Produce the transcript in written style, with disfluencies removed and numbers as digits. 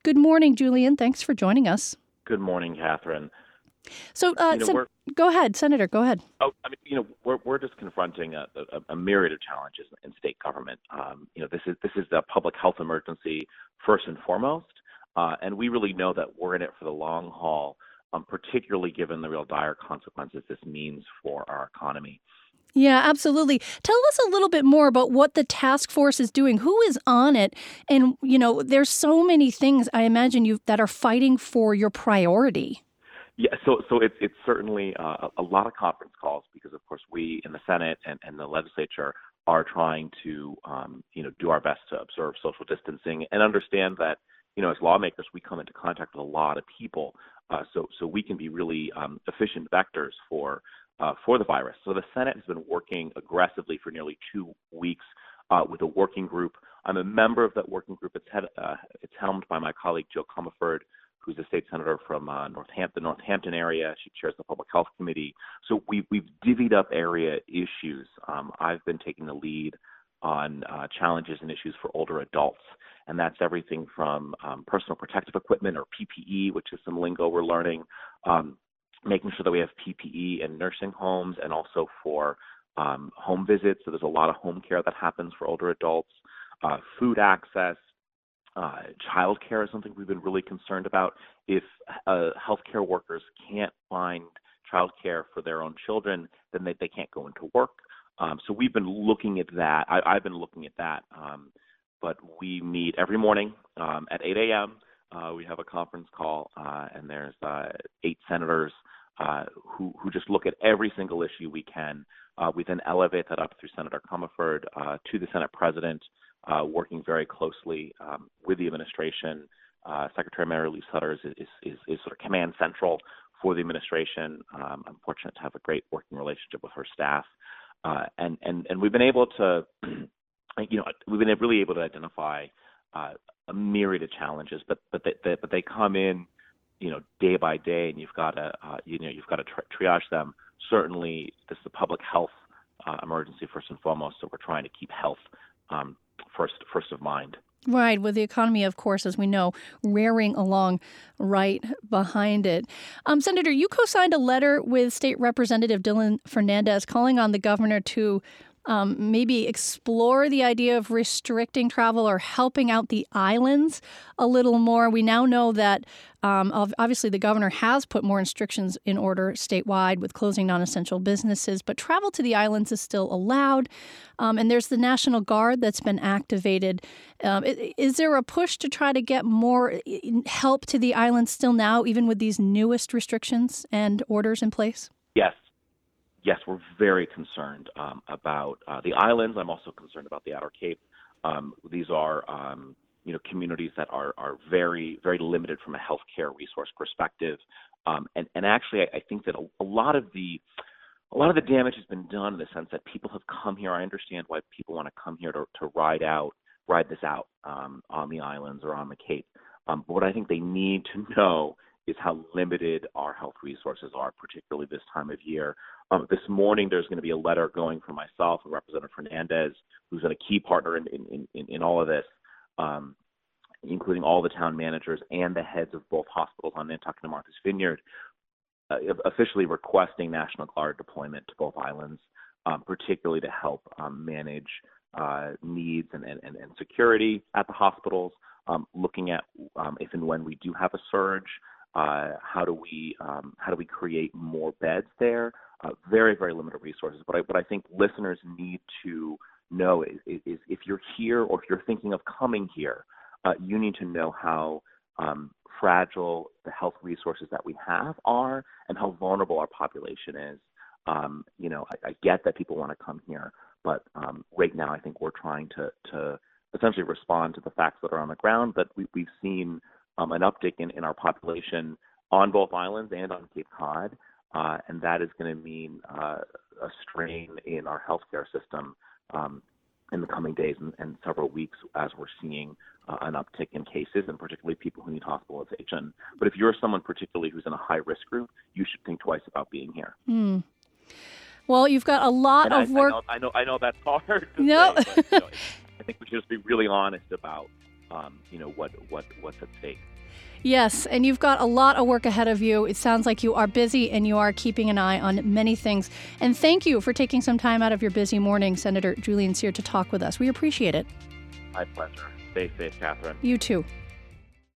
Good morning, Julian. Thanks for joining us. Good morning, Catherine. So, go ahead, Senator. Go ahead. We're just confronting a myriad of challenges in state government. This is the public health emergency first and foremost, and we really know that we're in it for the long haul, particularly given the real dire consequences this means for our economy. Yeah, absolutely. Tell us a little bit more about what the task force is doing. Who is on it? And, there's so many things, I imagine, that are fighting for your priority. Yeah, so it's certainly a lot of conference calls because, of course, we in the Senate and the legislature are trying to, do our best to observe social distancing and understand that, as lawmakers, we come into contact with a lot of people, so we can be really efficient vectors for the virus. So the Senate has been working aggressively for nearly 2 weeks with a working group. I'm a member of that working group. It's helmed by my colleague Jill Comerford, who's a state senator from the Northampton area. She chairs the Public Health Committee. So we've divvied up area issues. I've been taking the lead on challenges and issues for older adults, and that's everything from personal protective equipment, or PPE, which is some lingo we're learning, making sure that we have PPE in nursing homes and also for home visits. So there's a lot of home care that happens for older adults, food access. Child care is something we've been really concerned about. If healthcare workers can't find child care for their own children, then they can't go into work. So we've been looking at that. I've been looking at that. But we meet every morning at 8 a.m. We have a conference call, and there's 8 senators who just look at every single issue we can. We then elevate that up through Senator Comerford to the Senate President, working very closely with the administration. Secretary Mary Lee Sutter is sort of command central for the administration. I'm fortunate to have a great working relationship with her staff, and we've been able to, we've been really able to identify a myriad of challenges, but they come in, day by day, and you've got to triage them. Certainly, this is a public health emergency first and foremost, so we're trying to keep health first of mind. Right, with the economy, of course, as we know, rearing along right behind it. Senator, you co-signed a letter with State Representative Dylan Fernandez calling on the governor to maybe explore the idea of restricting travel or helping out the islands a little more. We now know that obviously the governor has put more restrictions in order statewide with closing non-essential businesses, but travel to the islands is still allowed. And there's the National Guard that's been activated. Is there a push to try to get more help to the islands still now, even with these newest restrictions and orders in place? Yes, we're very concerned about the islands. I'm also concerned about the Outer Cape. These are, communities that are very, very limited from a healthcare resource perspective. And actually, I think that a lot of the damage has been done in the sense that people have come here. I understand why people want to come here to ride this out on the islands or on the Cape. But what I think they need to know is how limited our health resources are, particularly this time of year. This morning, there's going to be a letter going from myself and Representative Fernandez, who's a key partner in all of this, including all the town managers and the heads of both hospitals on Nantucket and Martha's Vineyard, officially requesting National Guard deployment to both islands, particularly to help manage needs and security at the hospitals, looking at if and when we do have a surge, how do we create more beds there? Very, very limited resources. But I think listeners need to know is if you're here or if you're thinking of coming here, you need to know how fragile the health resources that we have are and how vulnerable our population is. I get that people want to come here, but right now I think we're trying to essentially respond to the facts that are on the ground. But we've seen an uptick in our population on both islands and on Cape Cod, and that is going to mean a strain in our healthcare system in the coming days and several weeks as we're seeing an uptick in cases, and particularly people who need hospitalization. But if you're someone particularly who's in a high-risk group, you should think twice about being here. Well, you've got a lot of work. I know that's hard to no. say, but I think we should just be really honest about what's at stake. Yes, and you've got a lot of work ahead of you. It sounds like you are busy and you are keeping an eye on many things. And thank you for taking some time out of your busy morning, Senator Julian Cyr, to talk with us. We appreciate it. My pleasure. Stay safe, Catherine. You too.